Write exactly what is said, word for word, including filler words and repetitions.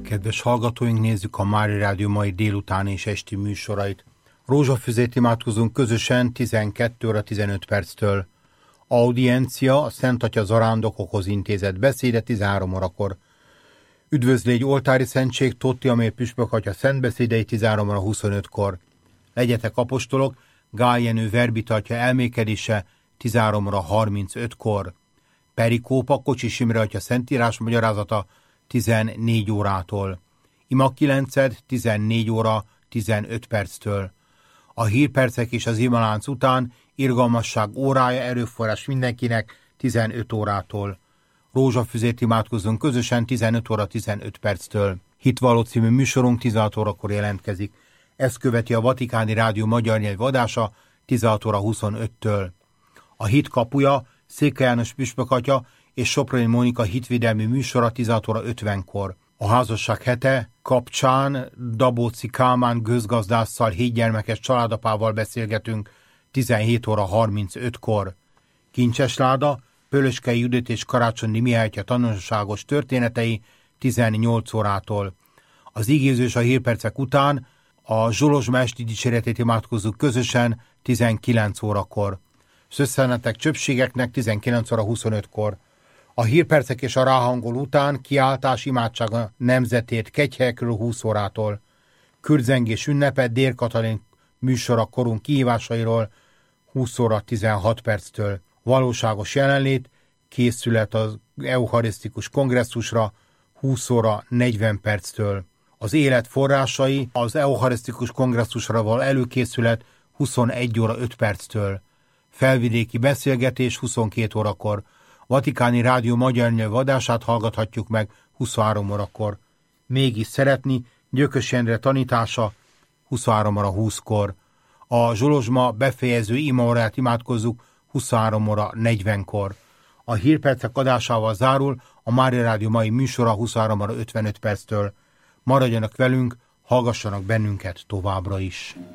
Kedves hallgatóink, nézzük a Mária Rádió mai délutáni és esti műsorait. Rózsafüzét imádkozunk közösen tizenkét óra tizenöt perctől. Audiencia, a Szent Atya zarándokokhoz intézett beszéde tizenhárom órakor. Üdvözlégy oltári szentség, Totti Amér püspök atya szentbeszédei tizenhárom óra huszonötkor. Legyetek apostolok, Gál Jenő verbit atya elmékedése tizenhárom óra harmincötkor. Perikópa, Kocsis Imre atya szentírás magyarázata tizennégy órától. Ima kilenced tizennégy óra tizenöt perctől. A hírpercek és az imalánc után irgalmasság órája, erőforrás mindenkinek tizenöt órától. Rózsafüzét imádkozzunk közösen tizenöt óra tizenöt perctől. Hitvalló című műsorunk tizenhat órakor jelentkezik. Ezt követi a Vatikáni Rádió magyar nyelvű adása tizenhat óra huszonöttől. A hit kapuja, Székely János püspök atya és Soproni Mónika hitvédelmi műsora tizenhat óra ötvenkor. A házasság hete kapcsán Dabóci Kálmán gőzgazdásszal, hétgyermekes családapával beszélgetünk tizenhét óra harmincötkor. Kincsesláda, Pölöskei Judit és Karácsonyi Mihálytya tanulságos történetei tizennyolc órától. Az igéző és a hírpercek után a Zsolozsma esti dicséretét imádkozzuk közösen tizenkilenc órakor. Szösszenetek csöpségeknek tizenkilenc óra huszonötkor. A hírpercek és a ráhangol után kiáltás imádsága nemzetét kegyhelyekről húsz órától. Kürdzengés ünnepe, Dér Katalin műsora korunk kihívásairól húsz óra tizenhat perctől. Valóságos jelenlét, készület az eucharisztikus kongresszusra húsz óra negyven perctől. Az élet forrásai, az eucharisztikus kongresszusra való előkészület huszonegy óra öt perctől. Felvidéki beszélgetés huszonkét órakor. Vatikáni Rádió magyar nyelvű adását hallgathatjuk meg huszonhárom órakor. Mégis szeretni, Gyökös Endre tanítása huszonhárom óra húszkor. A Zsolozsma befejező imaórát imádkozzuk huszonhárom óra negyvenkor. A hírpercek adásával zárul a Mária Rádió mai műsora huszonhárom óra ötvenöt perctől. Maradjanak velünk, hallgassanak bennünket továbbra is.